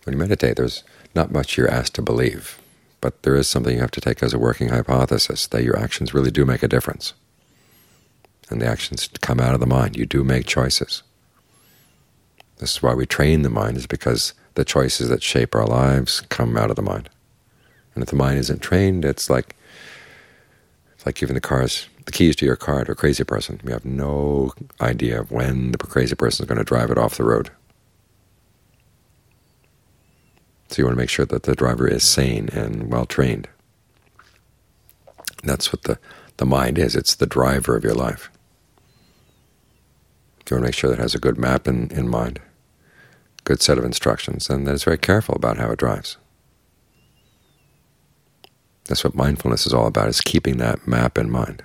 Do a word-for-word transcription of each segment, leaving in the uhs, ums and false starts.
when you meditate, there's not much you're asked to believe, but there is something you have to take as a working hypothesis, that your actions really do make a difference. And the actions come out of the mind. You do make choices. This is why we train the mind, is because the choices that shape our lives come out of the mind. And if the mind isn't trained, it's like it's like giving the cars the keys to your car to a crazy person. You have no idea of when the crazy person is going to drive it off the road. So you want to make sure that the driver is sane and well-trained. That's what the, the mind is. It's the driver of your life. You want to make sure that it has a good map in, in mind, good set of instructions, and that it's very careful about how it drives. That's what mindfulness is all about, is keeping that map in mind.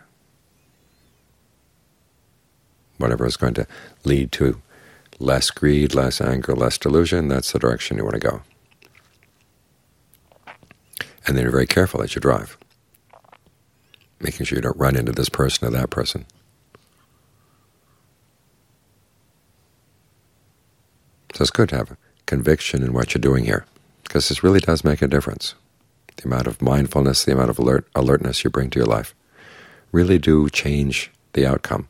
Whatever is going to lead to less greed, less anger, less delusion, that's the direction you want to go. And then you're very careful as you drive, making sure you don't run into this person or that person. So it's good to have a conviction in what you're doing here, because this really does make a difference. The amount of mindfulness, the amount of alert, alertness you bring to your life really do change the outcome.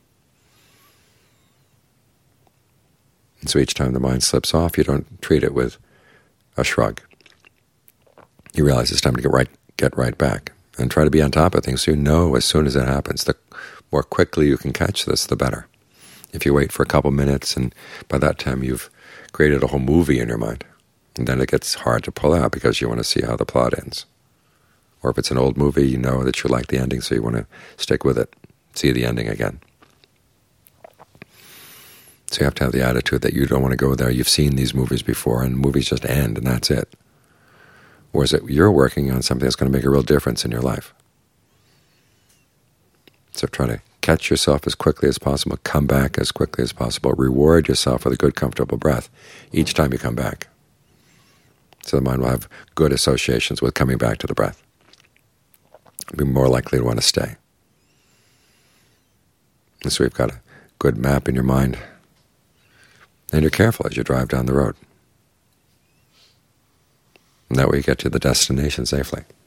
And so each time the mind slips off, you don't treat it with a shrug. You realize it's time to get right, get right back, and try to be on top of things so you know as soon as it happens. The more quickly you can catch this, the better. If you wait for a couple minutes, and by that time you've created a whole movie in your mind, and then it gets hard to pull out because you want to see how the plot ends. Or if it's an old movie, you know that you like the ending, so you want to stick with it, see the ending again. So you have to have the attitude that you don't want to go there. You've seen these movies before, and movies just end, and that's it. Whereas that you're working on something that's going to make a real difference in your life. So try to catch yourself as quickly as possible, come back as quickly as possible, reward yourself with a good, comfortable breath each time you come back. So the mind will have good associations with coming back to the breath. Be more likely to want to stay. And so you've got a good map in your mind, and you're careful as you drive down the road. And that way you get to the destination safely.